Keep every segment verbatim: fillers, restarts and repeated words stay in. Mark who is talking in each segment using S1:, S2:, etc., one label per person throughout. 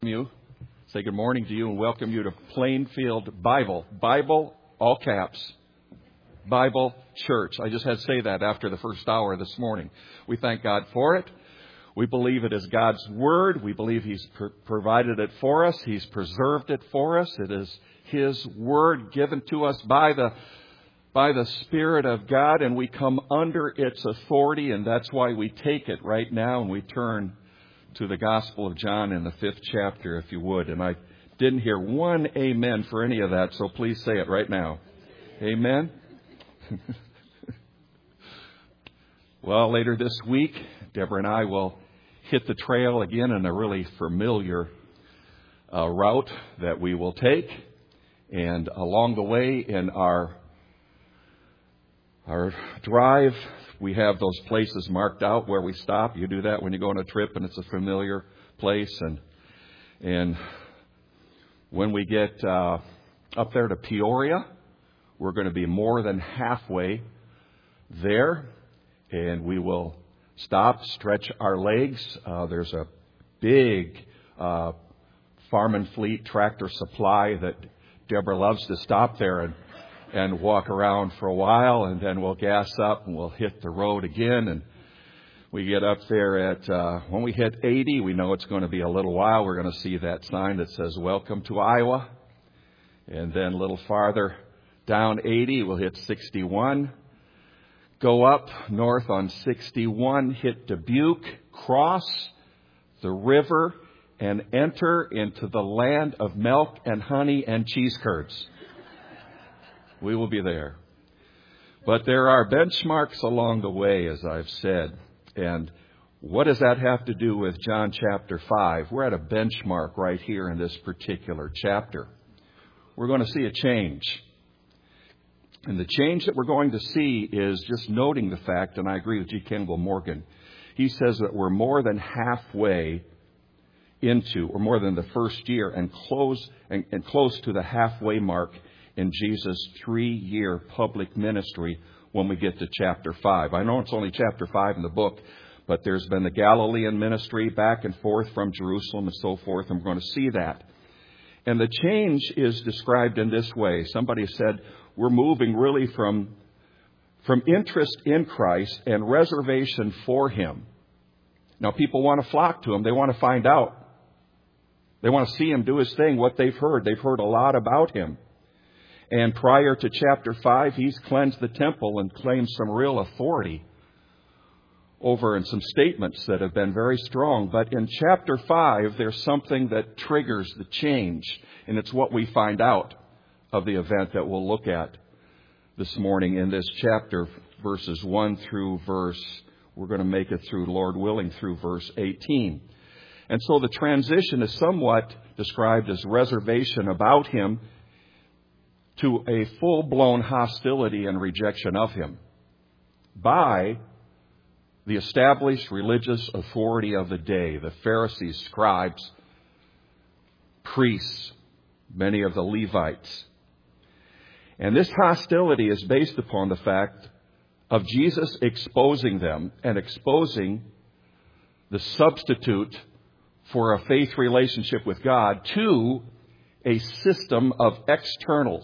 S1: You say good morning to you and welcome you to Plainfield Bible. Bible, all caps, Bible Church. I just had to say that after the first hour this morning. We thank God for it. We believe it is God's Word. We believe He's pr- provided it for us. He's preserved it for us. It is His Word given to us by the by the Spirit of God, and we come under its authority, and that's why we take it right now and we turn to the Gospel of John in the fifth chapter, if you would. And I didn't hear one amen for any of that, so please say it right now. Amen. Well, later this week, Deborah and I will hit the trail again in a really familiar uh, route that we will take. And along the way in our our drive, we have those places marked out where we stop. You do that when you go on a trip and it's a familiar place. And and when we get uh, up there to Peoria, we're going to be more than halfway there. And we will stop, stretch our legs. Uh, there's a big uh, Farm and Fleet Tractor Supply that Deborah loves to stop there and and walk around for a while, and then we'll gas up and we'll hit the road again. And we get up there at, uh, when we hit eighty, we know it's going to be a little while. We're going to see that sign that says, "Welcome to Iowa." And then a little farther down eighty, we'll hit sixty-one. Go up north on sixty-one, hit Dubuque, cross the river, and enter into the land of milk and honey and cheese curds. We will be there. But there are benchmarks along the way, as I've said. And what does that have to do with John chapter five? We're at a benchmark right here in this particular chapter. We're going to see a change. And the change that we're going to see is just noting the fact, and I agree with G. Campbell Morgan. He says that we're more than halfway into, or more than the first year, and close and, and close to the halfway mark in Jesus' three-year public ministry when we get to chapter five. I know it's only chapter five in the book, but there's been the Galilean ministry back and forth from Jerusalem and so forth, and we're going to see that. And the change is described in this way. Somebody said, we're moving really from, from interest in Christ and reservation for Him. Now, people want to flock to Him. They want to find out. They want to see Him do His thing, what they've heard. They've heard a lot about Him. And prior to chapter five, He's cleansed the temple and claimed some real authority over and some statements that have been very strong. But in chapter five, there's something that triggers the change. And it's what we find out of the event that we'll look at this morning in this chapter, verses one through verse, we're going to make it through, Lord willing, through verse eighteen. And so the transition is somewhat described as reservation about Him to a full-blown hostility and rejection of Him by the established religious authority of the day, the Pharisees, scribes, priests, many of the Levites. And this hostility is based upon the fact of Jesus exposing them and exposing the substitute for a faith relationship with God to a system of externals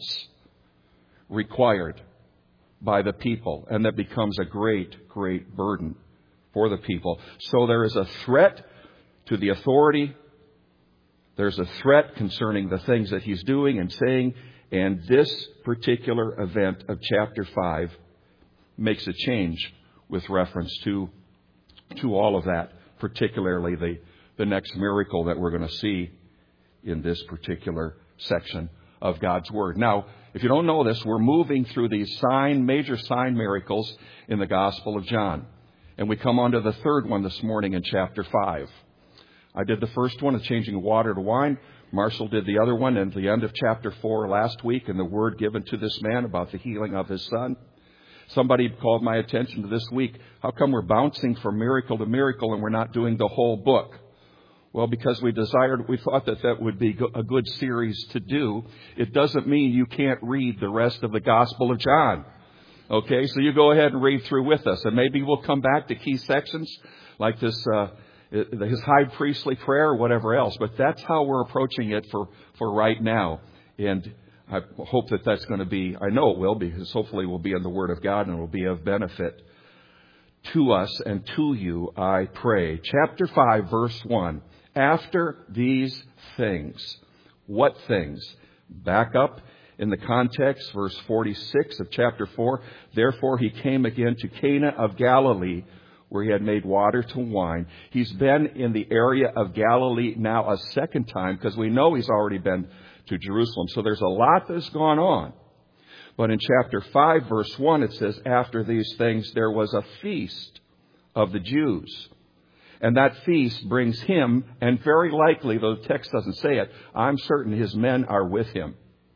S1: required by the people, and that becomes a great, great burden for the people. So there is a threat to the authority. There's a threat concerning the things that He's doing and saying, and this particular event of chapter five makes a change with reference to, to all of that, particularly the, the next miracle that we're going to see in this particular section of God's Word. Now, if you don't know this, we're moving through these sign, major sign miracles in the Gospel of John. And we come on to the third one this morning in chapter five. I did the first one of changing water to wine. Marshall did the other one at the end of chapter four last week, and the word given to this man about the healing of his son. Somebody called my attention to this week. How come we're bouncing from miracle to miracle and we're not doing the whole book? Well, because we desired, we thought that that would be a good series to do. It doesn't mean you can't read the rest of the Gospel of John. Okay, so you go ahead and read through with us. And maybe we'll come back to key sections like this uh, his high priestly prayer or whatever else. But that's how we're approaching it for, for right now. And I hope that that's going to be, I know it will, because hopefully it will be in the Word of God and it will be of benefit to us and to you, I pray. Chapter five, verse one. After these things. What things? Back up in the context, verse forty-six of chapter four. Therefore he came again to Cana of Galilee, where he had made water to wine. He's been in the area of Galilee now a second time, because we know he's already been to Jerusalem. So there's a lot that's gone on. But in chapter five, verse one, it says, after these things there was a feast of the Jews. And that feast brings him, and very likely, though the text doesn't say it, I'm certain his men are with him.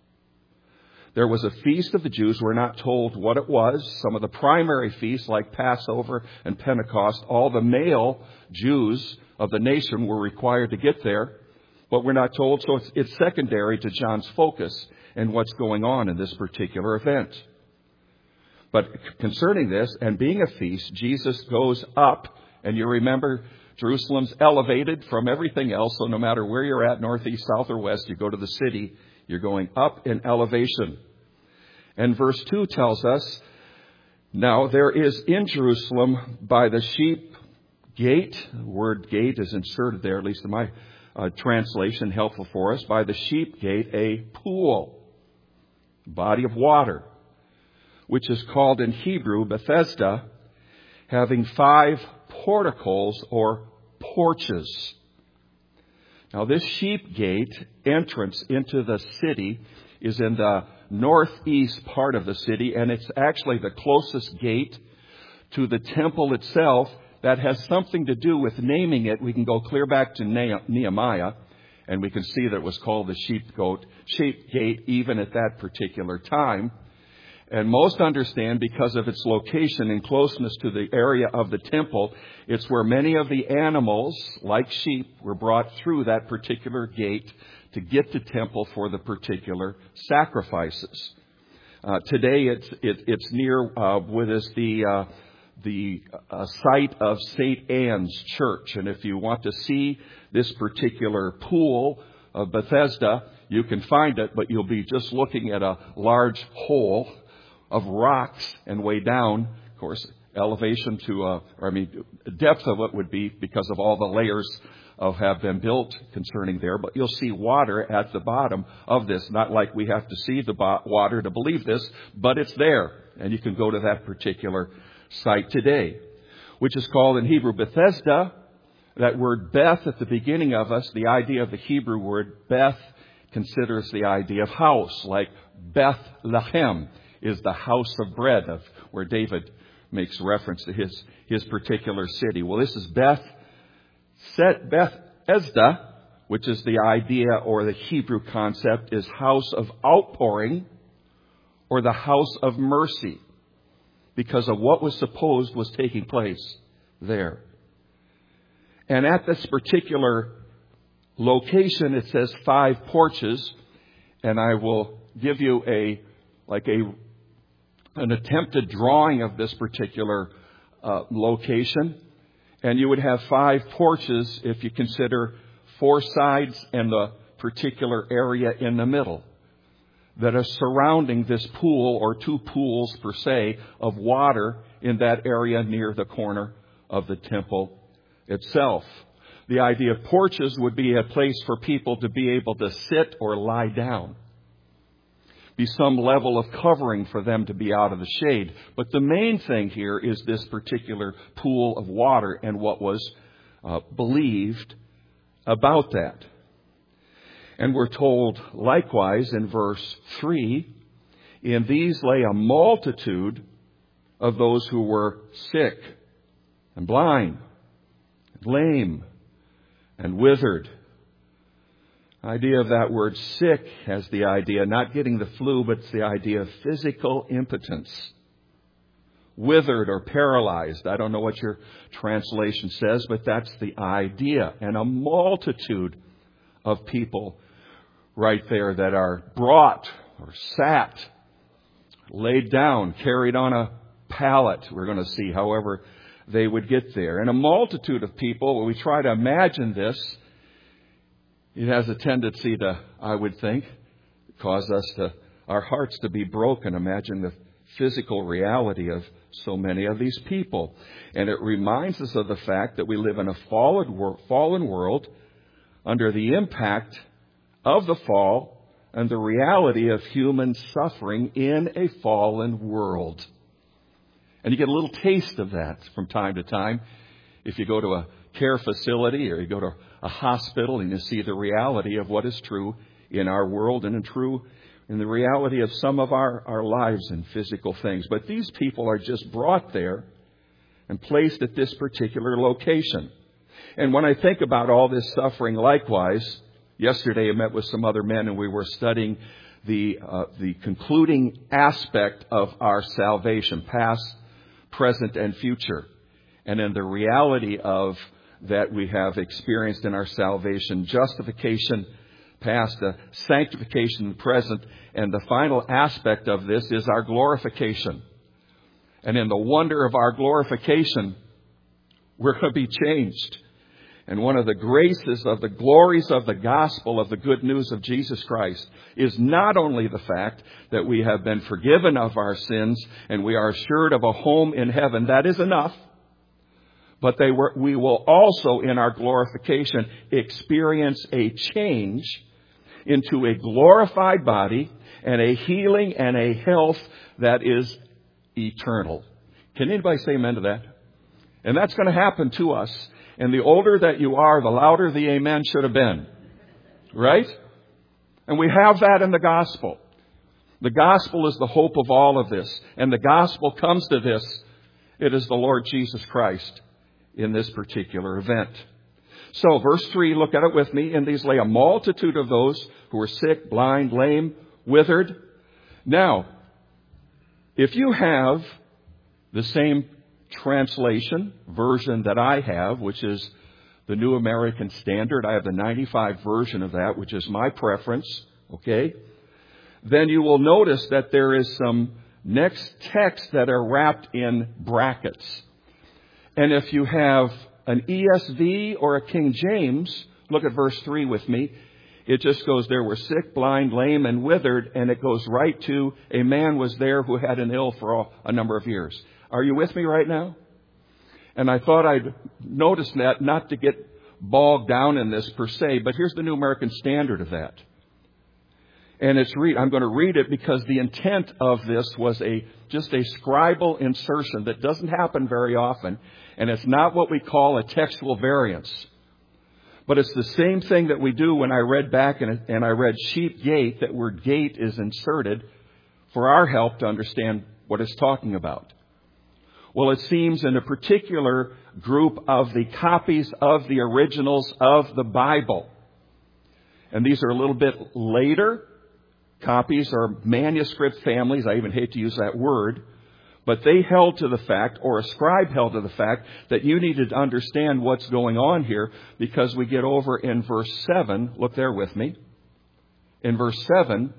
S1: There was a feast of the Jews. We're not told what it was. Some of the primary feasts, like Passover and Pentecost, all the male Jews of the nation were required to get there. But we're not told, so it's, it's secondary to John's focus and what's going on in this particular event. But concerning this, and being a feast, Jesus goes up. And you remember, Jerusalem's elevated from everything else. So no matter where you're at, northeast, south, or west, you go to the city, you're going up in elevation. And verse two tells us, now there is in Jerusalem by the sheep gate, the word gate is inserted there, at least in my uh, translation, helpful for us, by the sheep gate, a pool, body of water, which is called in Hebrew Bethesda, having five porticos or porches. Now this sheep gate entrance into the city is in the northeast part of the city, and it's actually the closest gate to the temple itself. That has something to do with naming it. We can go clear back to Nehemiah, and we can see that it was called the sheep goat, sheep gate even at that particular time. And most understand because of its location and closeness to the area of the temple, it's where many of the animals, like sheep, were brought through that particular gate to get to temple for the particular sacrifices. Uh, today, it's it, it's near uh, what is the uh, the uh, site of Saint Anne's Church, and if you want to see this particular pool of Bethesda, you can find it, but you'll be just looking at a large hole of rocks, and way down, of course, elevation to, uh, or I mean, depth of it would be because of all the layers of have been built concerning there. But you'll see water at the bottom of this. Not like we have to see the bo- water to believe this, but it's there, and you can go to that particular site today, which is called in Hebrew Bethesda. That word Beth at the beginning of us, the idea of the Hebrew word Beth considers the idea of house, like Bethlehem is the house of bread, of where David makes reference to his, his particular city. Well, this is Beth, Set Bethesda, which is the idea or the Hebrew concept is house of outpouring or the house of mercy, because of what was supposed was taking place there. And at this particular location, it says five porches, and I will give you a like a an attempted drawing of this particular uh, location. And you would have five porches if you consider four sides and the particular area in the middle that are surrounding this pool, or two pools per se, of water in that area near the corner of the temple itself. The idea of porches would be a place for people to be able to sit or lie down. Be some level of covering for them to be out of the shade. But the main thing here is this particular pool of water and what was uh, believed about that. And we're told likewise in verse three, in these lay a multitude of those who were sick and blind, and lame and withered. Idea of that word sick has the idea, not getting the flu, but it's the idea of physical impotence. Withered or paralyzed. I don't know what your translation says, but that's the idea. And a multitude of people right there that are brought or sat, laid down, carried on a pallet. We're going to see, however, they would get there. And a multitude of people, when we try to imagine this, it has a tendency to, I would think, cause us to, our hearts to be broken. Imagine the physical reality of so many of these people. And it reminds us of the fact that we live in a fallen, wor- fallen world under the impact of the fall and the reality of human suffering in a fallen world. And you get a little taste of that from time to time if you go to a care facility or you go to a hospital and you see the reality of what is true in our world and in true in the reality of some of our, our lives and physical things. But these people are just brought there and placed at this particular location. And when I think about all this suffering, likewise, yesterday I met with some other men and we were studying the uh, the concluding aspect of our salvation, past, present, and future. And in the reality of that we have experienced in our salvation, justification, past, uh, sanctification, present, and the final aspect of this is our glorification. And in the wonder of our glorification, we're going to be changed. And one of the graces of the glories of the gospel of the good news of Jesus Christ is not only the fact that we have been forgiven of our sins and we are assured of a home in heaven. That is enough. But they were, we will also, in our glorification, experience a change into a glorified body and a healing and a health that is eternal. Can anybody say amen to that? And that's going to happen to us. And the older that you are, the louder the amen should have been. Right? And we have that in the gospel. The gospel is the hope of all of this. And the gospel comes to this. It is the Lord Jesus Christ in this particular event. So, verse three, look at it with me. In these lay a multitude of those who were sick, blind, lame, withered. Now, if you have the same translation version that I have, which is the New American Standard, I have the ninety-five version of that, which is my preference, okay? Then you will notice that there is some next text that are wrapped in brackets. And if you have an E S V or a King James, look at verse three with me. It just goes, there were sick, blind, lame, and withered, and it goes right to a man was there who had an ill for a number of years. Are you with me right now? And I thought I'd notice that, not to get bogged down in this per se, but here's the New American Standard of that. And it's read, I'm going to read it because the intent of this was a just a scribal insertion that doesn't happen very often, and it's not what we call a textual variance. But it's the same thing that we do when I read back and, and I read sheep gate, that word gate is inserted for our help to understand what it's talking about. Well, it seems in a particular group of the copies of the originals of the Bible, and these are a little bit later copies or manuscript families, I even hate to use that word, but they held to the fact, or a scribe held to the fact, that you needed to understand what's going on here, because we get over in verse seven, look there with me, in verse seven,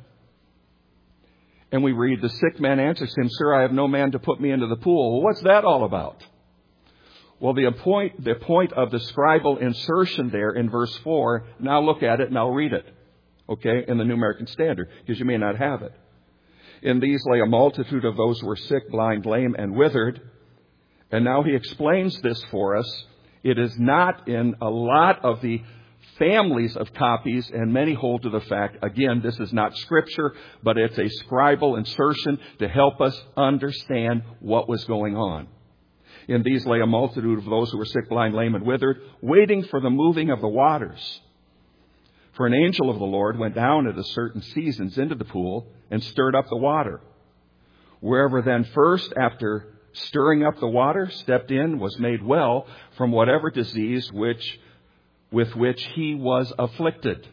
S1: and we read, the sick man answers him, Sir, I have no man to put me into the pool. Well, what's that all about? Well, the point, the point of the scribal insertion there in verse four, now look at it and I'll read it, okay, in the New American Standard, because you may not have it. In these lay a multitude of those who were sick, blind, lame, and withered. And now he explains this for us. It is not in a lot of the families of copies, and many hold to the fact, again, this is not Scripture, but it's a scribal insertion to help us understand what was going on. In these lay a multitude of those who were sick, blind, lame, and withered, waiting for the moving of the waters. For an angel of the Lord went down at a certain seasons into the pool and stirred up the water. Wherever then first, after stirring up the water, stepped in, was made well from whatever disease which with which he was afflicted.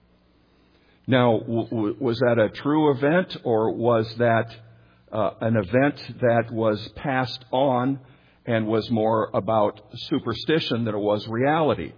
S1: Now, w- was that a true event, or was that uh, an event that was passed on and was more about superstition than it was reality?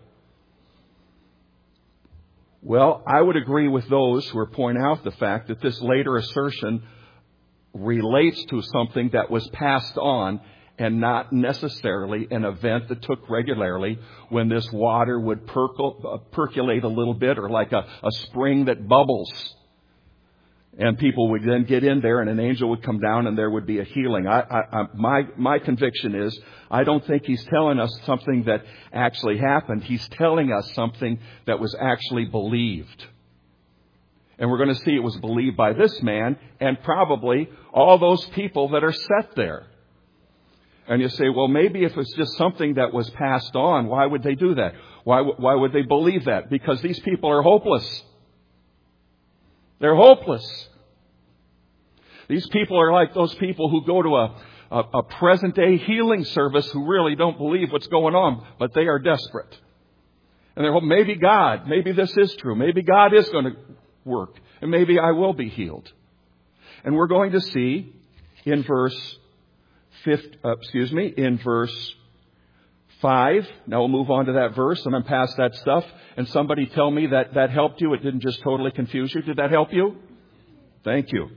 S1: Well, I would agree with those who are pointing out the fact that this later assertion relates to something that was passed on and not necessarily an event that took regularly when this water would percol- uh, percolate a little bit, or like a, a spring that bubbles. And people would then get in there and an angel would come down and there would be a healing. I, I, I, my, my conviction is, I don't think he's telling us something that actually happened. He's telling us something that was actually believed. And we're going to see it was believed by this man and probably all those people that are set there. And you say, well, maybe if it's just something that was passed on, why would they do that? Why, why would they believe that? Because these people are hopeless. They're hopeless. These people are like those people who go to a, a, a present-day healing service who really don't believe what's going on, but they are desperate. And they're hoping, maybe God, maybe this is true. Maybe God is going to work, and maybe I will be healed. And we're going to see in verse fifty, uh, excuse me, in verse five. Now we'll move on to that verse, and I'm past that stuff. And somebody tell me that that helped you. It didn't just totally confuse you. Did that help you? Thank you.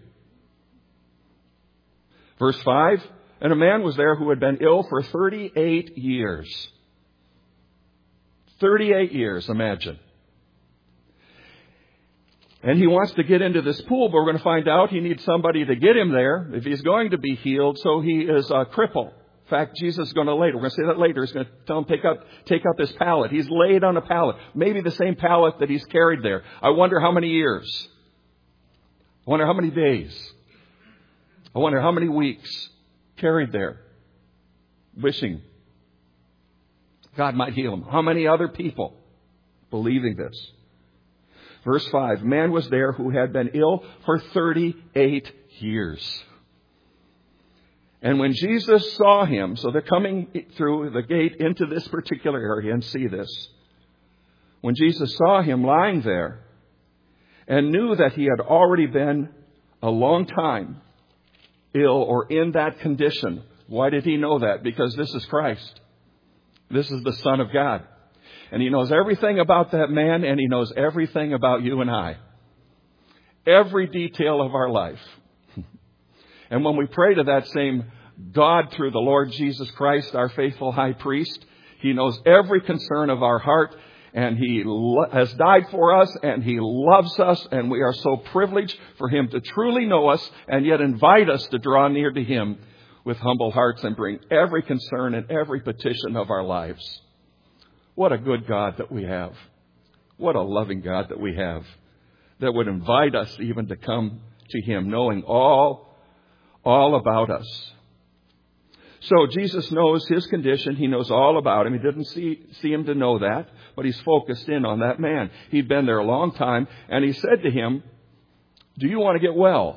S1: Verse five. And a man was there who had been ill for thirty-eight years. thirty-eight years, imagine. And he wants to get into this pool, but we're going to find out he needs somebody to get him there if he's going to be healed. So he is a cripple. In fact, Jesus is going to later. We're going to say that later. He's going to tell him, take up, take up his pallet. He's laid on a pallet. Maybe the same pallet that he's carried there. I wonder how many years. I wonder how many days. I wonder how many weeks carried there, wishing God might heal him. How many other people believing this? Verse five, man was there who had been ill for thirty-eight years. And when Jesus saw him, so they're coming through the gate into this particular area and see this. When Jesus saw him lying there and knew that he had already been a long time ill or in that condition. Why did he know that? Because this is Christ. This is the Son of God. And he knows everything about that man, and he knows everything about you and I. Every detail of our life. And when we pray to that same God through the Lord Jesus Christ, our faithful high priest, he knows every concern of our heart, and he lo- has died for us, and he loves us, and we are so privileged for him to truly know us and yet invite us to draw near to him with humble hearts and bring every concern and every petition of our lives. What a good God that we have. What a loving God that we have, that would invite us even to come to him, knowing all, all about us. So Jesus knows his condition. He knows all about him. He didn't see, see him to know that, but he's focused in on that man. He'd been there a long time, and he said to him, do you want to get well?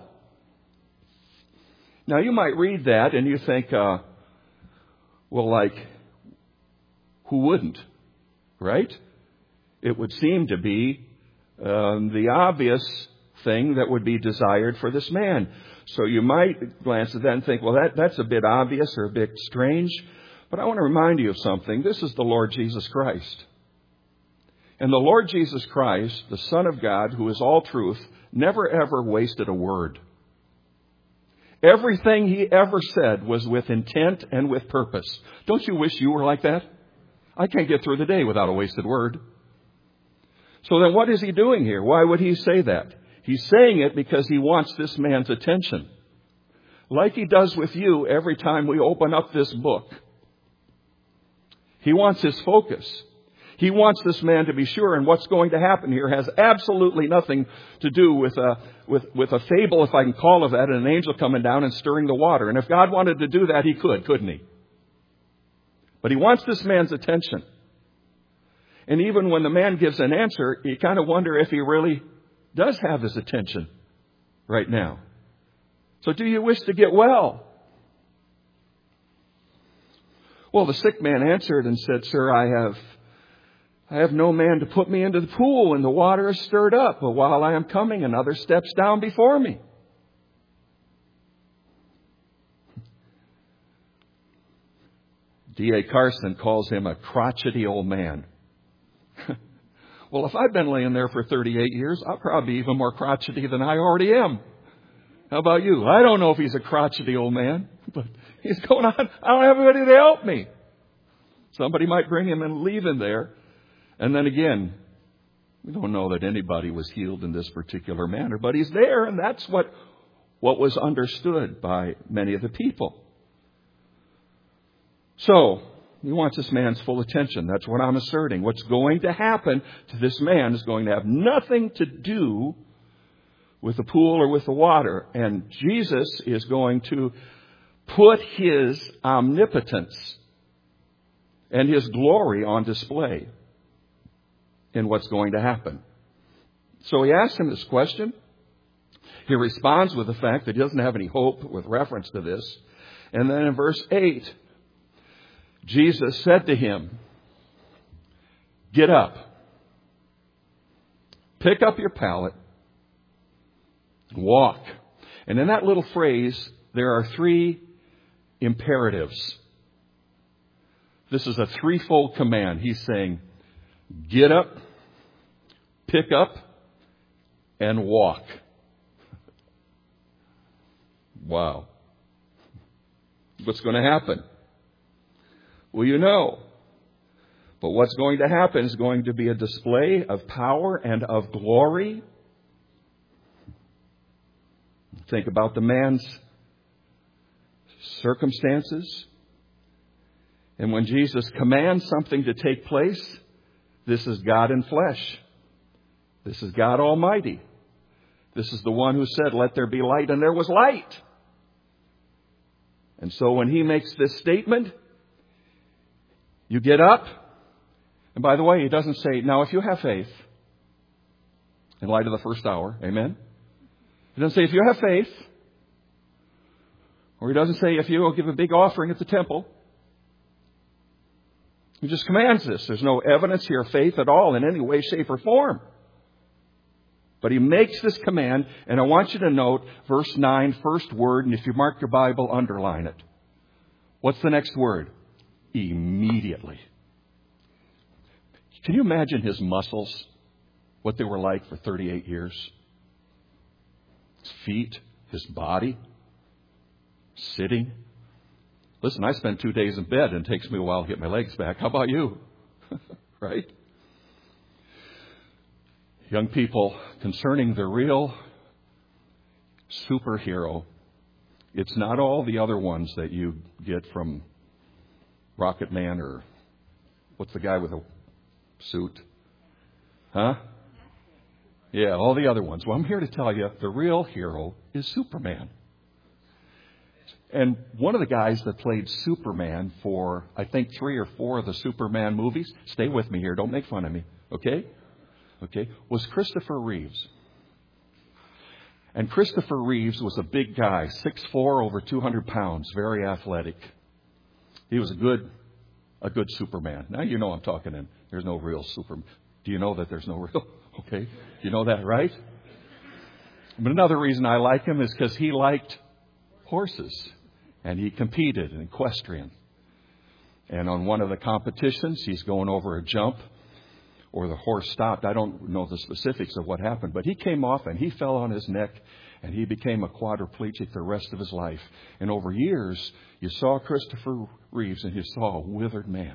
S1: Now, you might read that and you think, uh, well, like, who wouldn't? Right? It would seem to be um, the obvious thing that would be desired for this man. So you might glance at that and think, well, that, that's a bit obvious or a bit strange. But I want to remind you of something. This is the Lord Jesus Christ. And the Lord Jesus Christ, the Son of God, who is all truth, never ever wasted a word. Everything he ever said was with intent and with purpose. Don't you wish you were like that? I can't get through the day without a wasted word. So then what is he doing here? Why would he say that? He's saying it because he wants this man's attention. Like he does with you every time we open up this book. He wants his focus. He wants this man to be sure, and what's going to happen here has absolutely nothing to do with a, with, with a fable, if I can call it that, and an angel coming down and stirring the water. And if God wanted to do that, he could, couldn't he? But he wants this man's attention. And even when the man gives an answer, you kind of wonder if he really does have his attention right now. So do you wish to get well? Well, the sick man answered and said, Sir, I have, I have no man to put me into the pool, and the water is stirred up. But while I am coming, another steps down before me. D A Carson calls him a crotchety old man. Well, if I've been laying there for thirty-eight years, I'll probably be even more crotchety than I already am. How about you? I don't know if he's a crotchety old man. but he's going on, I don't have anybody to help me. Somebody might bring him and leave him there. And then again, we don't know that anybody was healed in this particular manner, but he's there, and that's what, what was understood by many of the people. So, he wants this man's full attention. That's what I'm asserting. What's going to happen to this man is going to have nothing to do with the pool or with the water. And Jesus is going to put his omnipotence and his glory on display in what's going to happen. So he asks him this question. He responds with the fact that he doesn't have any hope with reference to this. And then in verse eight, Jesus said to him, get up, pick up your pallet, walk. And in that little phrase, there are three imperatives. This is a threefold command. He's saying, get up, pick up, and walk. Wow. What's going to happen? Well, you know. But what's going to happen is going to be a display of power and of glory. Think about the man's circumstances. And when Jesus commands something to take place, this is God in flesh. This is God Almighty. This is the one who said, let there be light, and there was light. And so when he makes this statement, you get up. And by the way, he doesn't say, now if you have faith, in light of the first hour, amen? He doesn't say, if you have faith. Or he doesn't say, if you will give a big offering at the temple. He just commands this. There's no evidence here of faith at all in any way, shape, or form. But he makes this command, and I want you to note verse nine, first word, and if you mark your Bible, underline it. What's the next word? Immediately. Can you imagine his muscles, what they were like for thirty-eight years? His feet, his body, sitting. Listen, I spend two days in bed and it takes me a while to get my legs back. How about you? Right? Young people, concerning the real superhero, it's not all the other ones that you get from Rocket Man or what's the guy with a suit? Huh? Yeah, all the other ones. Well, I'm here to tell you the real hero is Superman. And one of the guys that played Superman for, I think, three or four of the Superman movies, stay with me here, don't make fun of me, okay? Okay, was Christopher Reeves. And Christopher Reeves was a big guy, six foot four, over two hundred pounds, very athletic. He was a good, a good Superman. Now you know I'm talking in, there's no real Superman. Do you know that there's no real? Okay, you know that, right? But another reason I like him is because he liked horses. And he competed in equestrian. And on one of the competitions, he's going over a jump, or the horse stopped. I don't know the specifics of what happened, but he came off and he fell on his neck, and he became a quadriplegic the rest of his life. And over years, you saw Christopher Reeves and you saw a withered man.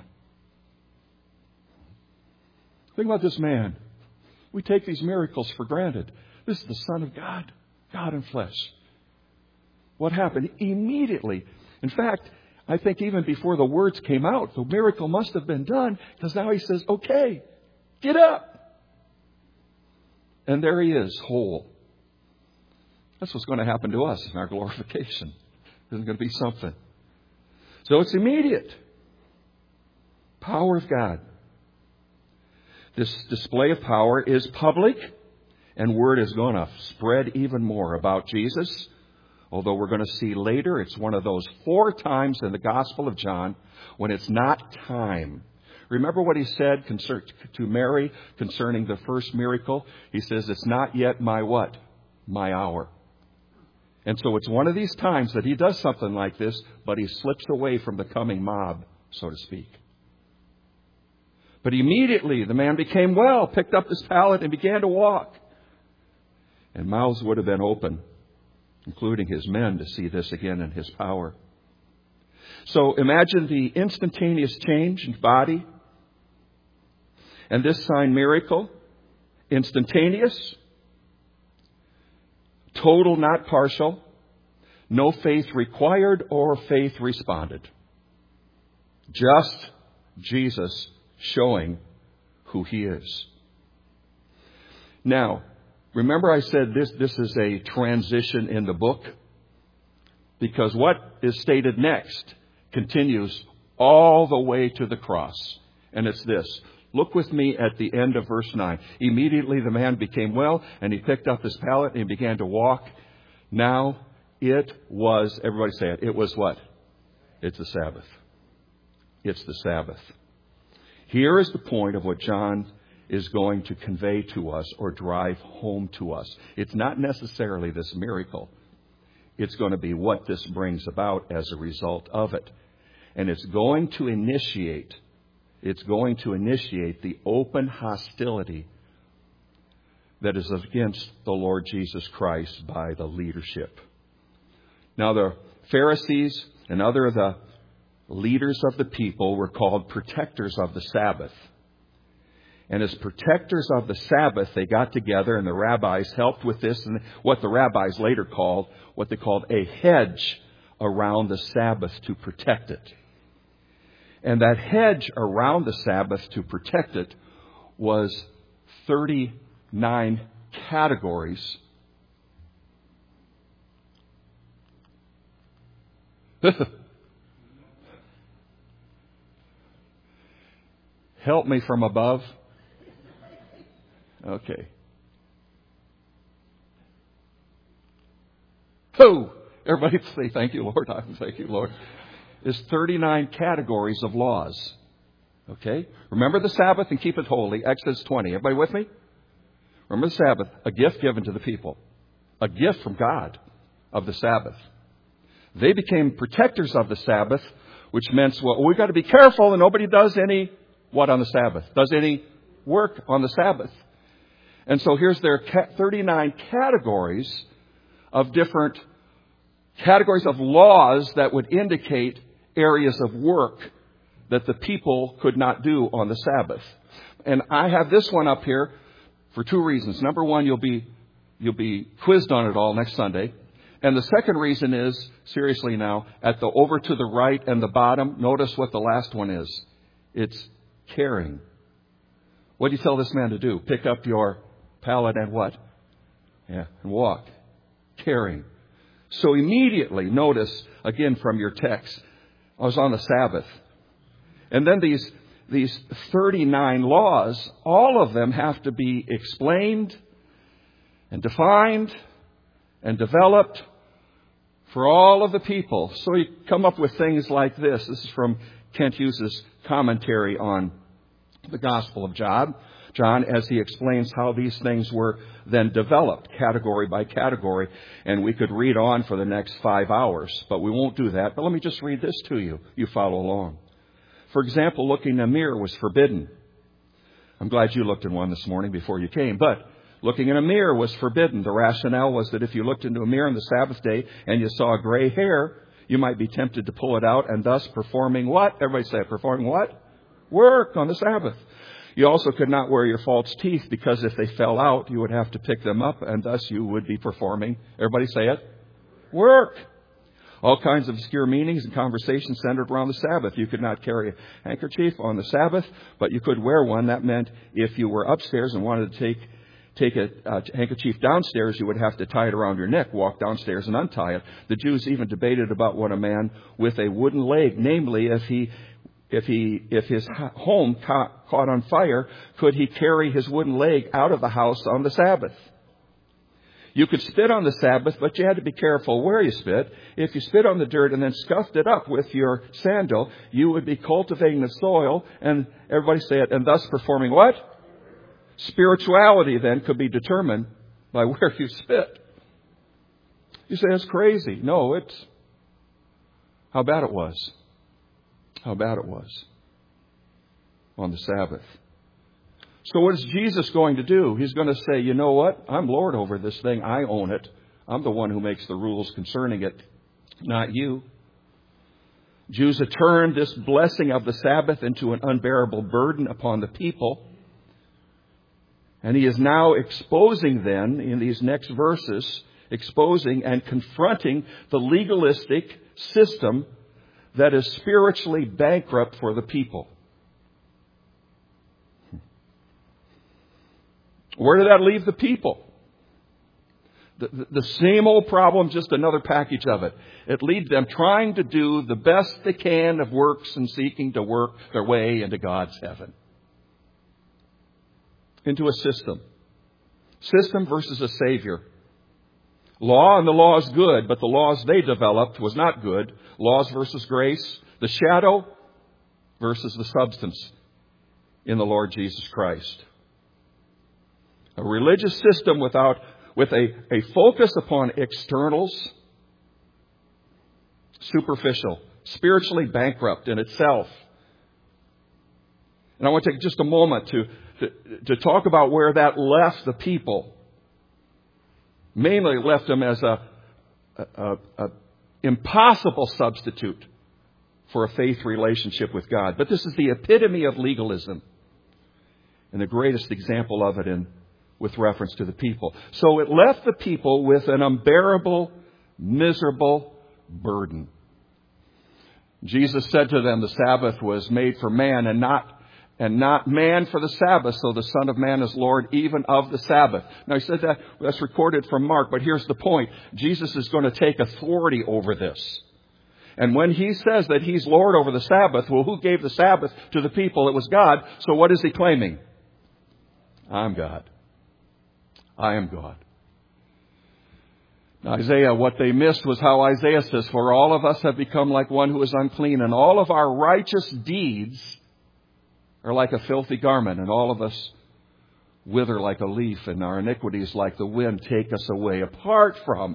S1: Think about this man. We take these miracles for granted. This is the Son of God, God in flesh. What happened? Immediately. In fact, I think even before the words came out, the miracle must have been done, because now he says, okay, get up. And there he is, whole. That's what's going to happen to us in our glorification. There's going to be something. So it's immediate. Power of God. This display of power is public, and word is going to spread even more about Jesus. Although we're going to see later, it's one of those four times in the Gospel of John when it's not time. Remember what he said to Mary concerning the first miracle? He says, it's not yet my what? My hour. And so it's one of these times that he does something like this, but he slips away from the coming mob, so to speak. But immediately the man became well, picked up his pallet and began to walk. And mouths would have been open, including his men, to see this again in his power. So imagine the instantaneous change in body. And this sign miracle, instantaneous, total, not partial, no faith required or faith responded. Just Jesus showing who He is. Now, remember I said this, this is a transition in the book? Because what is stated next continues all the way to the cross. And it's this. Look with me at the end of verse nine. Immediately the man became well, and he picked up his pallet and he began to walk. Now it was, everybody say it, it was what? It's the Sabbath. It's the Sabbath. Here is the point of what John is going to convey to us or drive home to us. It's not necessarily this miracle. It's going to be what this brings about as a result of it. And it's going to initiate, it's going to initiate the open hostility that is against the Lord Jesus Christ by the leadership. Now, the Pharisees and other of the leaders of the people were called protectors of the Sabbath. And as protectors of the Sabbath, they got together and the rabbis helped with this and what the rabbis later called, what they called a hedge around the Sabbath to protect it. And that hedge around the Sabbath to protect it was thirty-nine categories Help me from above. Okay. Oh, everybody say thank you, Lord. I thank you, Lord. There's thirty-nine categories of laws. Okay? Remember the Sabbath and keep it holy. Exodus twenty. Everybody with me? Remember the Sabbath, a gift given to the people. A gift from God of the Sabbath. They became protectors of the Sabbath, which meant, well, we've got to be careful and nobody does any, what on the Sabbath? Does any work on the Sabbath. And so here's their thirty-nine categories of different categories of laws that would indicate areas of work that the people could not do on the Sabbath. And I have this one up here for two reasons. Number one, you'll be you'll be quizzed on it all next Sunday. And the second reason is, seriously now, at the over to the right and the bottom, notice what the last one is. It's caring. What do you tell this man to do? Pick up your pallet and what? Yeah, and walk. Caring. So immediately, notice, again from your text, I was on the Sabbath. And then these, these thirty-nine laws, all of them have to be explained and defined and developed for all of the people. So you come up with things like this. This is from Kent Hughes' commentary on the Gospel of John. John, as he explains how these things were then developed, category by category. And we could read on for the next five hours, but we won't do that. But let me just read this to you. You follow along. For example, looking in a mirror was forbidden. I'm glad you looked in one this morning before you came. But looking in a mirror was forbidden. The rationale was that if you looked into a mirror on the Sabbath day and you saw gray hair, you might be tempted to pull it out and thus performing what? Everybody say it. Performing what? Work on the Sabbath. You also could not wear your false teeth because if they fell out, you would have to pick them up and thus you would be performing, everybody say it, work. All kinds of obscure meanings and conversations centered around the Sabbath. You could not carry a handkerchief on the Sabbath, but you could wear one. That meant if you were upstairs and wanted to take take a uh, handkerchief downstairs, you would have to tie it around your neck, walk downstairs and untie it. The Jews even debated about what a man with a wooden leg, namely if he If he, if his home caught, caught on fire, could he carry his wooden leg out of the house on the Sabbath? You could spit on the Sabbath, but you had to be careful where you spit. If you spit on the dirt and then scuffed it up with your sandal, you would be cultivating the soil, and everybody say it, and thus performing what? Spirituality then could be determined by where you spit. You say, that's crazy. No, it's how bad it was. How bad it was on the Sabbath. So what is Jesus going to do? He's going to say, you know what? I'm Lord over this thing. I own it. I'm the one who makes the rules concerning it, not you. Jews had turned this blessing of the Sabbath into an unbearable burden upon the people. And he is now exposing then, in these next verses, exposing and confronting the legalistic system that is spiritually bankrupt for the people. Where did that leave the people? The, the, the same old problem, just another package of it. It leaves them trying to do the best they can of works and seeking to work their way into God's heaven. Into a system. System versus a Savior. Law, and the law is good, but the laws they developed was not good. Laws versus grace. The shadow versus the substance in the Lord Jesus Christ. A religious system without, with a, a focus upon externals, superficial, spiritually bankrupt in itself. And I want to take just a moment to, to, to talk about where that left the people. Mainly left them as a, a, a, a impossible substitute for a faith relationship with God. But this is the epitome of legalism. And the greatest example of it in with reference to the people. So it left the people with an unbearable, miserable burden. Jesus said to them, the Sabbath was made for man and not and not man for the Sabbath, so the Son of Man is Lord even of the Sabbath. Now he said that, that's recorded from Mark, but here's the point. Jesus is going to take authority over this. And when he says that he's Lord over the Sabbath, well, who gave the Sabbath to the people? It was God. So what is he claiming? I'm God. I am God. Now, Isaiah, what they missed was how Isaiah says, for all of us have become like one who is unclean, and all of our righteous deeds are like a filthy garment, and all of us wither like a leaf, and our iniquities like the wind take us away, apart from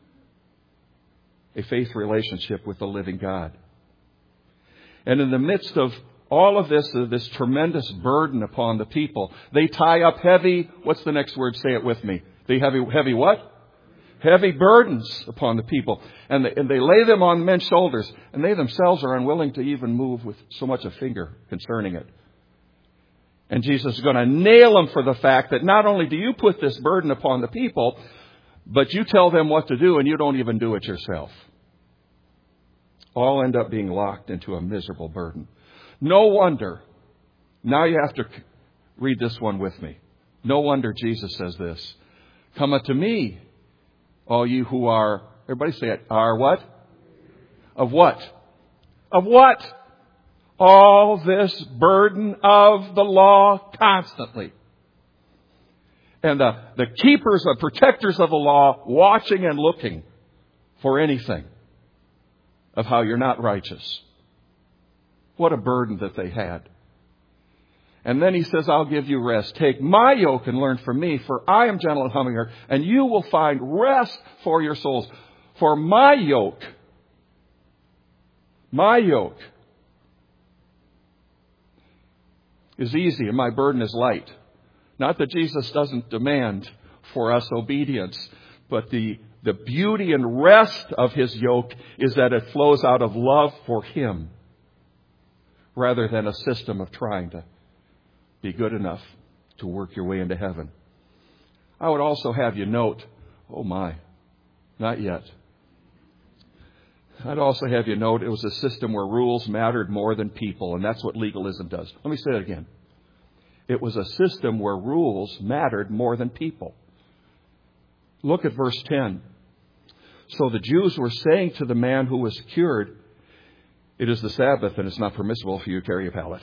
S1: a faith relationship with the living God. And in the midst of all of this, uh, this tremendous burden upon the people, they tie up heavy, what's the next word? Say it with me. They heavy, heavy what? Heavy burdens upon the people. And they, and they lay them on men's shoulders, and they themselves are unwilling to even move with so much a finger concerning it. And Jesus is going to nail them for the fact that not only do you put this burden upon the people, but you tell them what to do and you don't even do it yourself. All end up being locked into a miserable burden. No wonder. Now you have to read this one with me. No wonder Jesus says this. Come unto me, all you who are, everybody say it, are what? Of what? Of what? All this burden of the law constantly. And the, the keepers, the protectors of the law, watching and looking for anything of how you're not righteous. What a burden that they had. And then he says, I'll give you rest. Take my yoke and learn from me, for I am gentle and humble in heart, and you will find rest for your souls. For my yoke, my yoke is easy and my burden is light. Not that Jesus doesn't demand for us obedience, but the, the beauty and rest of his yoke is that it flows out of love for him rather than a system of trying to be good enough to work your way into heaven. I would also have you note, oh my, not yet. I'd also have you note it was a system where rules mattered more than people, and that's what legalism does. Let me say that again. It was a system where rules mattered more than people. Look at verse ten. So the Jews were saying to the man who was cured, it is the Sabbath and it's not permissible for you to carry a pallet.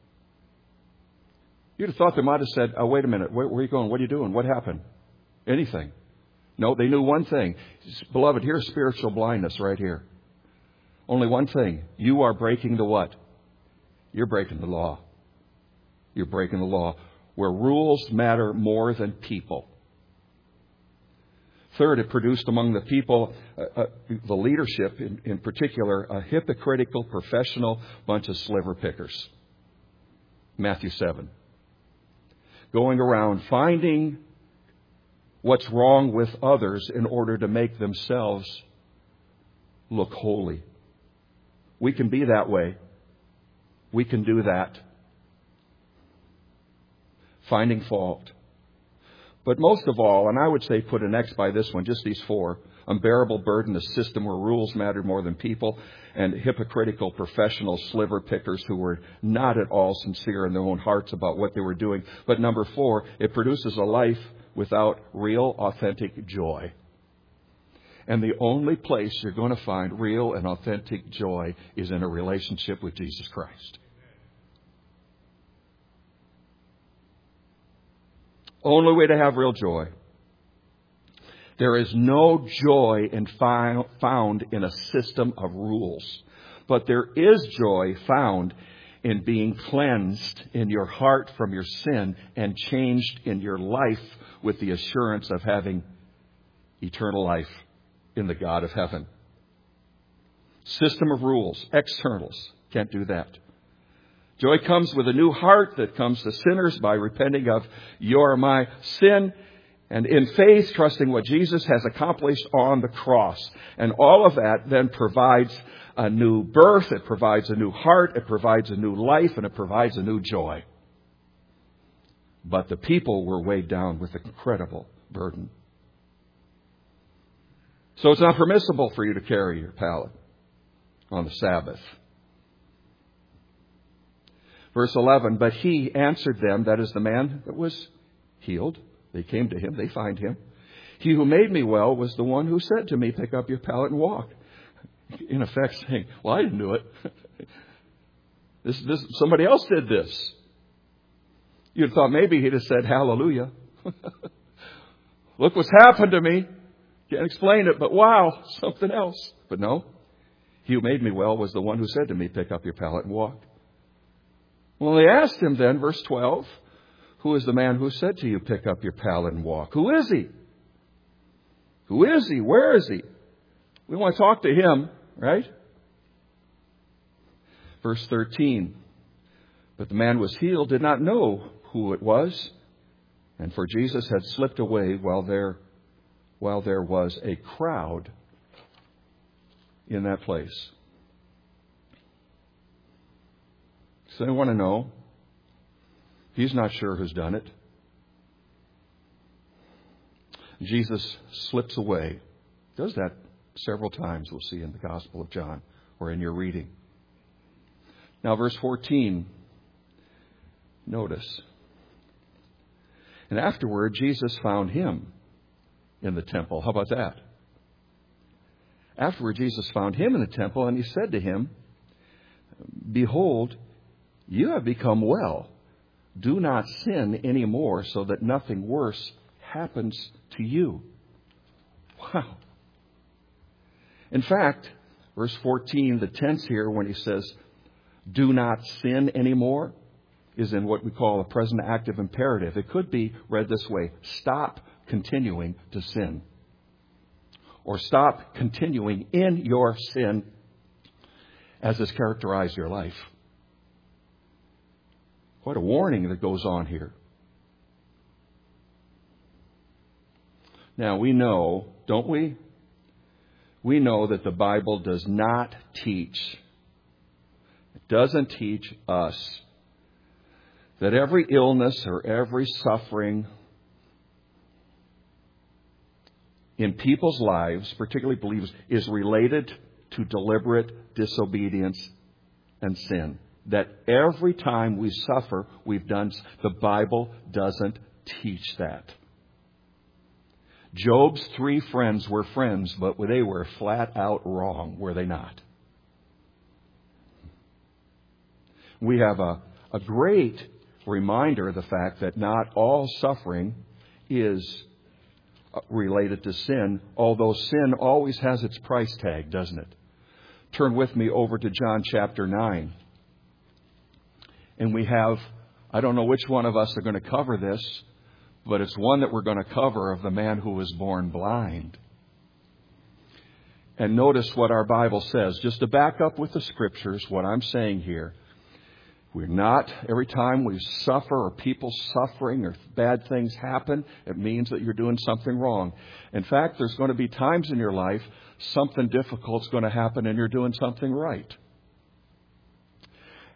S1: You'd have thought they might have said, oh, wait a minute, where, where are you going? What are you doing? What happened? Anything. No, they knew one thing. Beloved, here's spiritual blindness right here. Only one thing. You are breaking the what? You're breaking the law. You're breaking the law. Where rules matter more than people. Third, it produced among the people, uh, uh, the leadership in, in particular, a hypocritical, professional bunch of sliver pickers. Matthew seven. Going around finding what's wrong with others in order to make themselves look holy. We can be that way. We can do that. Finding fault. But most of all, and I would say put an X by this one, just these four: unbearable burden, a system where rules mattered more than people, and hypocritical professional sliver pickers who were not at all sincere in their own hearts about what they were doing. But number four, it produces a life without real, authentic joy. And the only place you're going to find real and authentic joy is in a relationship with Jesus Christ. Only way to have real joy. There is no joy in fi- found in a system of rules. But there is joy found in being cleansed in your heart from your sin and changed in your life with the assurance of having eternal life in the God of heaven. System of rules, externals, can't do that. Joy comes with a new heart that comes to sinners by repenting of your my sin and in faith trusting what Jesus has accomplished on the cross. And all of that then provides a new birth, it provides a new heart, it provides a new life, and it provides a new joy. But the people were weighed down with an incredible burden. So it's not permissible for you to carry your pallet on the Sabbath. Verse eleven, but he answered them, that is the man that was healed. They came to him, they find him. He who made me well was the one who said to me, pick up your pallet and walk. In effect saying, well, I didn't do it. this, this, somebody else did this. You'd have thought maybe he'd have said, hallelujah. Look what's happened to me. Can't explain it, but wow, something else. But no, he who made me well was the one who said to me, pick up your pallet and walk. Well, they asked him then, verse twelve, who is the man who said to you, pick up your pallet and walk? Who is he? Who is he? Where is he? We want to talk to him, right? Verse thirteen, but the man was healed, did not know who it was, and for Jesus had slipped away while there, while there was a crowd in that place. So they want to know. He's not sure who's done it. Jesus slips away. Does that several times, we'll see in the Gospel of John or in your reading. Now, verse fourteen. Notice. And afterward, Jesus found him in the temple. How about that? Afterward, Jesus found him in the temple, and he said to him, behold, you have become well. Do not sin anymore so that nothing worse happens to you. Wow. In fact, verse fourteen, the tense here when he says, do not sin anymore, is in what we call a present active imperative. It could be read this way: stop continuing to sin. Or stop continuing in your sin as has characterized your life. What a warning that goes on here. Now we know, don't we? We know that the Bible does not teach, it doesn't teach us that every illness or every suffering in people's lives, particularly believers, is related to deliberate disobedience and sin. That every time we suffer, we've done. The Bible doesn't teach that. Job's three friends were friends, but they were flat out wrong, were they not? We have a, a great reminder of the fact that not all suffering is related to sin, although sin always has its price tag, doesn't it? Turn with me over to John chapter nine. And we have, I don't know which one of us are going to cover this, but it's one that we're going to cover of the man who was born blind. And notice what our Bible says. Just to back up with the Scriptures, what I'm saying here. We're not, every time we suffer or people suffering or bad things happen, it means that you're doing something wrong. In fact, there's going to be times in your life something difficult's going to happen and you're doing something right.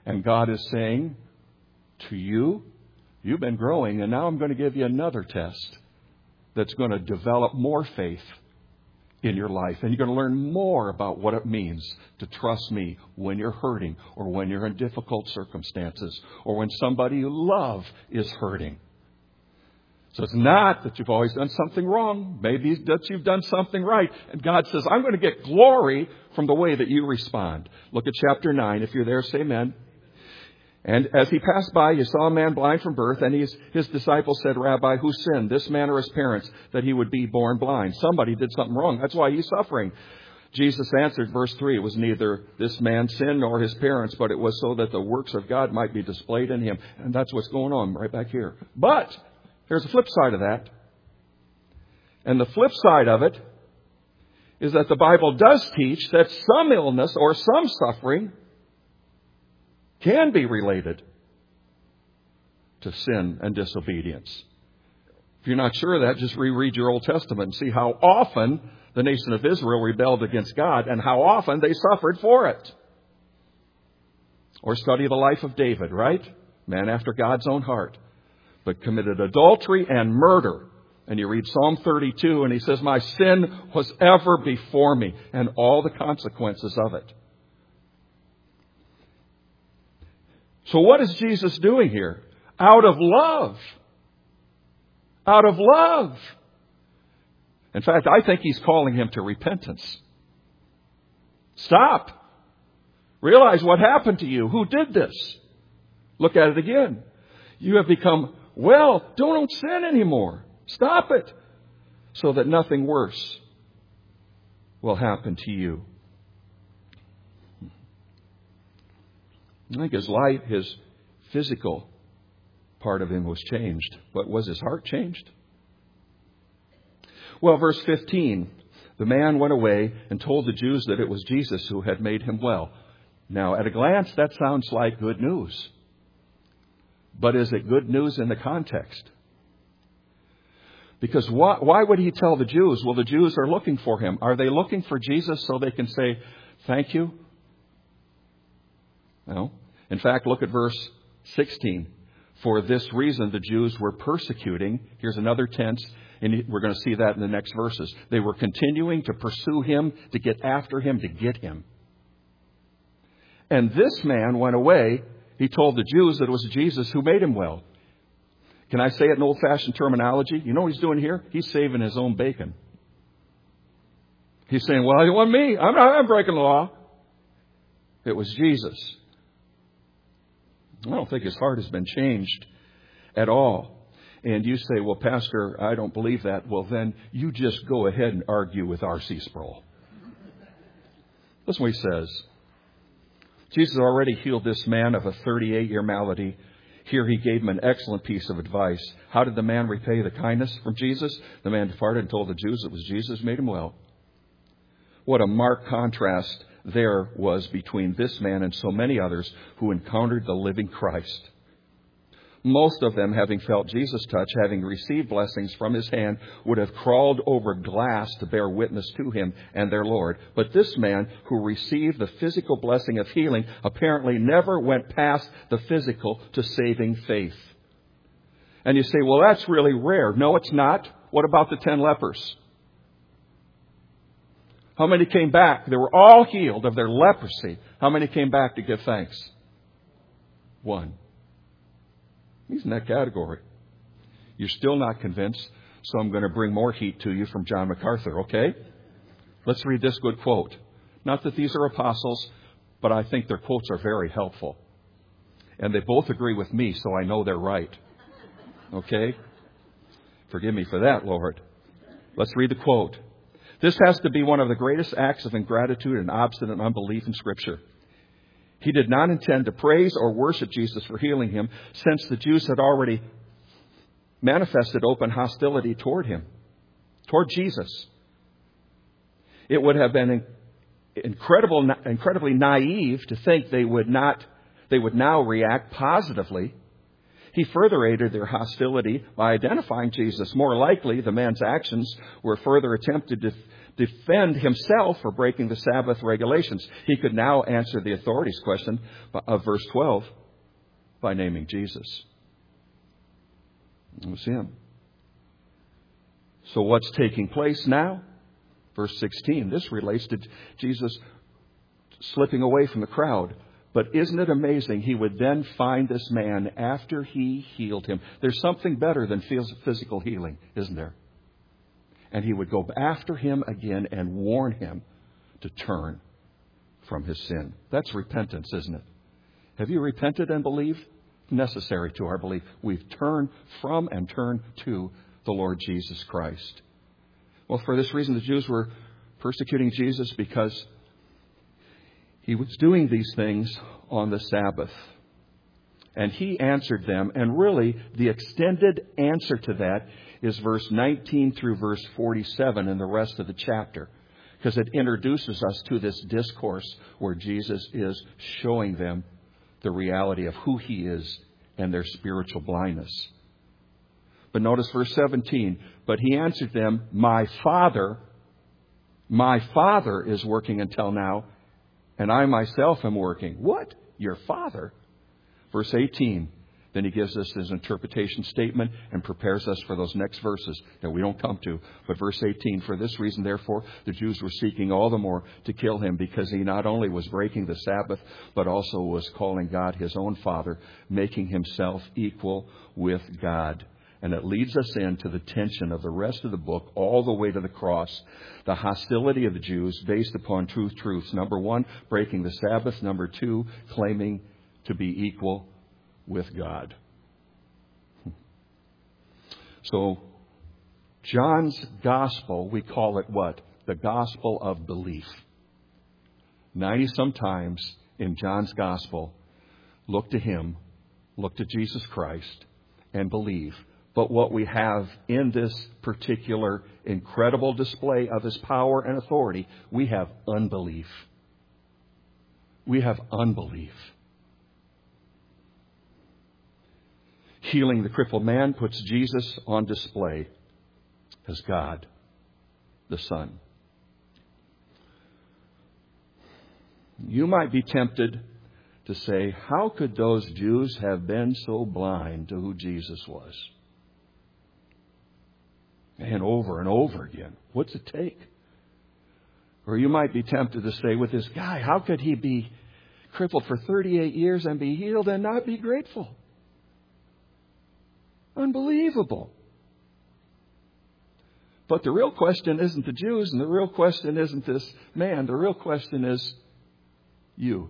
S1: And God is saying to you, you've been growing, and now I'm going to give you another test that's going to develop more faith in your life. And you're going to learn more about what it means to trust me when you're hurting, or when you're in difficult circumstances, or when somebody you love is hurting. So it's not that you've always done something wrong. Maybe that you've done something right. And God says, I'm going to get glory from the way that you respond. Look at chapter nine. If you're there, say amen. And as he passed by, he saw a man blind from birth, and his, his disciples said, Rabbi, who sinned, this man or his parents, that he would be born blind? Somebody did something wrong. That's why he's suffering. Jesus answered, verse three, it was neither this man's sin nor his parents, but it was so that the works of God might be displayed in him. And that's what's going on right back here. But there's a flip side of that. And the flip side of it is that the Bible does teach that some illness or some suffering can be related to sin and disobedience. If you're not sure of that, just reread your Old Testament and see how often the nation of Israel rebelled against God and how often they suffered for it. Or study the life of David, right? Man after God's own heart, but committed adultery and murder. And you read Psalm thirty-two, and he says, my sin was ever before me, and all the consequences of it. So what is Jesus doing here? Out of love. Out of love. In fact, I think he's calling him to repentance. Stop. Realize what happened to you. Who did this? Look at it again. You have become well. Don't sin anymore. Stop it. So that nothing worse will happen to you. I think his life, his physical part of him was changed. But was his heart changed? Well, verse fifteen, the man went away and told the Jews that it was Jesus who had made him well. Now, at a glance, that sounds like good news. But is it good news in the context? Because why, why would he tell the Jews? Well, the Jews are looking for him. Are they looking for Jesus so they can say, thank you? No. In fact, look at verse sixteen. For this reason, the Jews were persecuting. Here's another tense, and we're going to see that in the next verses. They were continuing to pursue him, to get after him, to get him. And this man went away. He told the Jews that it was Jesus who made him well. Can I say it in old-fashioned terminology? You know what he's doing here? He's saving his own bacon. He's saying, well, it wasn't me. I'm not I'm breaking the law. It was Jesus. I don't think his heart has been changed at all. And you say, well, Pastor, I don't believe that. Well, then you just go ahead and argue with R C Sproul. Listen what he says. Jesus already healed this man of a thirty-eight-year malady. Here he gave him an excellent piece of advice. How did the man repay the kindness from Jesus? The man departed and told the Jews it was Jesus who made him well. What a marked contrast there was between this man and so many others who encountered the living Christ. Most of them, having felt Jesus' touch, having received blessings from his hand, would have crawled over glass to bear witness to him and their Lord. But this man, who received the physical blessing of healing, apparently never went past the physical to saving faith. And you say, well, that's really rare. No, it's not. What about the ten lepers? How many came back? They were all healed of their leprosy. How many came back to give thanks? One. He's in that category. You're still not convinced, so I'm going to bring more heat to you from John MacArthur, okay? Let's read this good quote. Not that these are apostles, but I think their quotes are very helpful. And they both agree with me, so I know they're right. Okay? Forgive me for that, Lord. Let's read the quote. This has to be one of the greatest acts of ingratitude and obstinate unbelief in Scripture. He did not intend to praise or worship Jesus for healing him, since the Jews had already manifested open hostility toward him, toward Jesus. It would have been incredible, incredibly naive to think they would not, they would now react positively. He further aided their hostility by identifying Jesus. More likely, the man's actions were further attempted to defend himself for breaking the Sabbath regulations. He could now answer the authorities' question of verse twelve by naming Jesus. It was him. So what's taking place now? Verse sixteen. This relates to Jesus slipping away from the crowd. But isn't it amazing? He would then find this man after he healed him. There's something better than physical healing, isn't there? And he would go after him again and warn him to turn from his sin. That's repentance, isn't it? Have you repented and believed? Necessary to our belief. We've turned from and turned to the Lord Jesus Christ. Well, for this reason, the Jews were persecuting Jesus because he was doing these things on the Sabbath. And he answered them. And really, the extended answer to that is verse nineteen through verse forty-seven in the rest of the chapter. Because it introduces us to this discourse where Jesus is showing them the reality of who he is and their spiritual blindness. But notice verse seventeen. But he answered them, my Father, my Father is working until now, and I myself am working. What? Your Father? Verse eighteen. Then he gives us his interpretation statement and prepares us for those next verses that we don't come to. But verse eighteen, for this reason, therefore, the Jews were seeking all the more to kill him because he not only was breaking the Sabbath, but also was calling God his own Father, making himself equal with God. And it leads us into the tension of the rest of the book all the way to the cross. The hostility of the Jews based upon two truths. Number one, breaking the Sabbath. Number two, claiming to be equal with God. So, John's gospel, we call it what? The gospel of belief. Ninety sometimes in John's gospel, look to him, look to Jesus Christ, and believe. But what we have in this particular incredible display of his power and authority, we have unbelief. We have unbelief. Healing the crippled man puts Jesus on display as God, the Son. You might be tempted to say, how could those Jews have been so blind to who Jesus was? And over and over again. What's it take? Or you might be tempted to say with this guy, how could he be crippled for thirty-eight years and be healed and not be grateful? Unbelievable. But the real question isn't the Jews, and the real question isn't this man. The real question is you.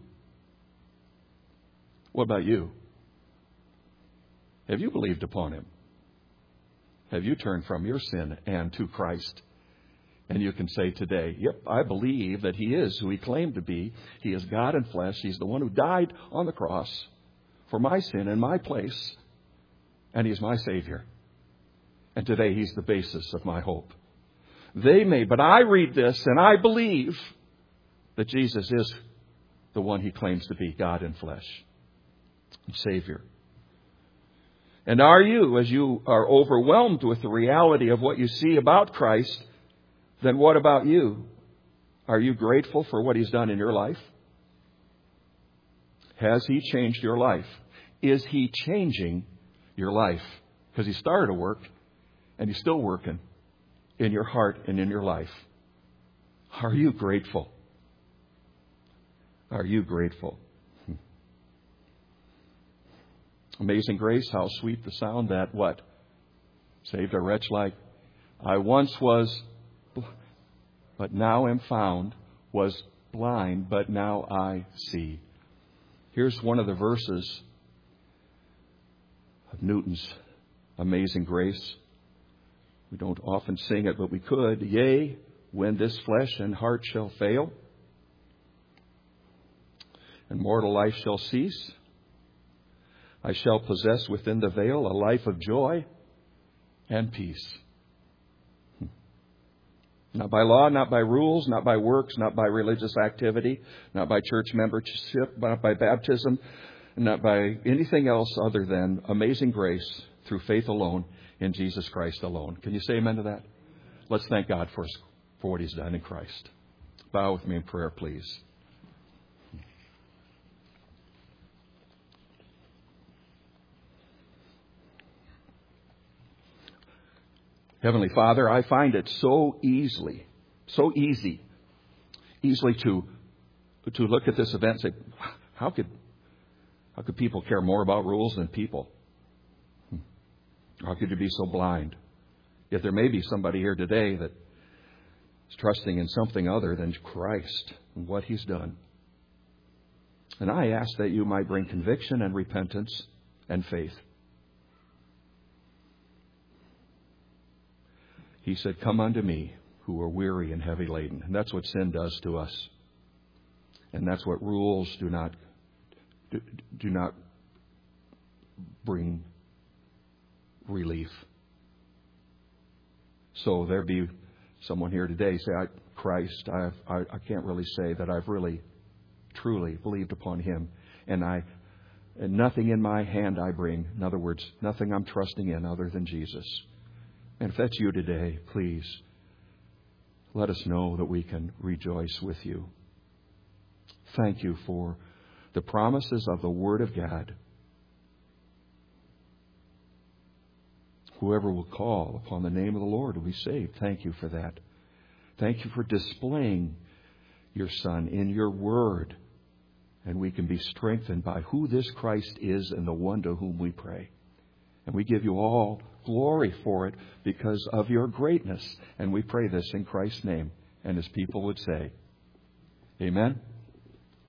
S1: What about you? Have you believed upon him? Have you turned from your sin and to Christ? And you can say today, yep, I believe that he is who he claimed to be. He is God in flesh. He's the one who died on the cross for my sin in my place. And he's my Savior. And today he's the basis of my hope. They may, but I read this and I believe that Jesus is the one he claims to be, God in flesh, Savior. And are you, as you are overwhelmed with the reality of what you see about Christ, then what about you? Are you grateful for what he's done in your life? Has he changed your life? Is he changing your life? Because he started to work and he's still working in your heart and in your life. Are you grateful? Are you grateful? Amazing grace, how sweet the sound that what? Saved a wretch like I once was, but now am found, was blind, but now I see. Here's one of the verses of Newton's Amazing Grace. We don't often sing it, but we could. Yea, when this flesh and heart shall fail, and mortal life shall cease, I shall possess within the veil a life of joy and peace. Not by law, not by rules, not by works, not by religious activity, not by church membership, not by baptism, not by anything else other than amazing grace through faith alone in Jesus Christ alone. Can you say amen to that? Let's thank God for, for what He's done in Christ. Bow with me in prayer, please. Heavenly Father, I find it so easily, so easy, easily to to look at this event and say, how could how could people care more about rules than people? How could you be so blind? Yet there may be somebody here today that is trusting in something other than Christ and what He's done. And I ask that you might bring conviction and repentance and faith. He said, come unto me who are weary and heavy laden. And that's what sin does to us. And that's what rules do not do, do not bring relief. So there be someone here today say, I, Christ, I, I, I can't really say that I've really, truly believed upon Him. And I, and nothing in my hand I bring. In other words, nothing I'm trusting in other than Jesus. And if that's you today, please let us know that we can rejoice with you. Thank you for the promises of the Word of God. Whoever will call upon the name of the Lord will be saved. Thank you for that. Thank you for displaying your Son in your Word. And we can be strengthened by who this Christ is and the one to whom we pray. And we give you all glory for it because of your greatness. And we pray this in Christ's name. And His people would say, amen.